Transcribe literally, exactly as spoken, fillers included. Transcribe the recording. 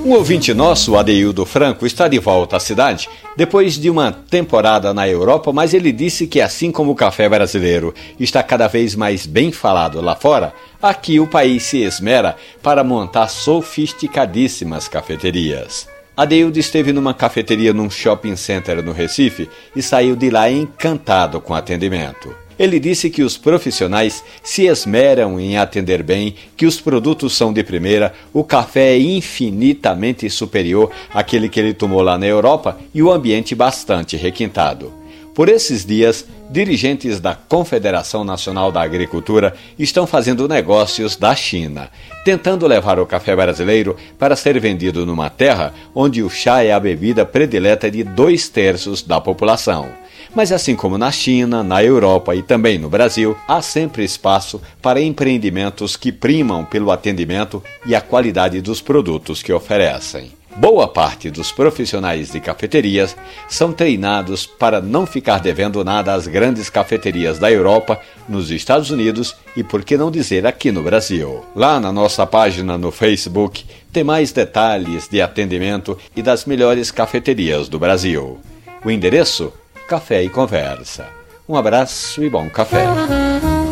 Um ouvinte nosso, Adeildo Franco, está de volta à cidade depois de uma temporada na Europa, mas ele disse que assim como o café brasileiro está cada vez mais bem falado lá fora, aqui o país se esmera para montar sofisticadíssimas cafeterias. Adeildo esteve numa cafeteria num shopping center no Recife e saiu de lá encantado com o atendimento. Ele disse que os profissionais se esmeram em atender bem, que os produtos são de primeira, o café é infinitamente superior àquele que ele tomou lá na Europa e o ambiente bastante requintado. Por esses dias, dirigentes da Confederação Nacional da Agricultura estão fazendo negócios da China, tentando levar o café brasileiro para ser vendido numa terra onde o chá é a bebida predileta de dois terços da população. Mas assim como na China, na Europa e também no Brasil, há sempre espaço para empreendimentos que primam pelo atendimento e a qualidade dos produtos que oferecem. Boa parte dos profissionais de cafeterias são treinados para não ficar devendo nada às grandes cafeterias da Europa, nos Estados Unidos e, por que não dizer, aqui no Brasil. Lá na nossa página no Facebook tem mais detalhes de atendimento e das melhores cafeterias do Brasil. O endereço? Café e Conversa. Um abraço e bom café.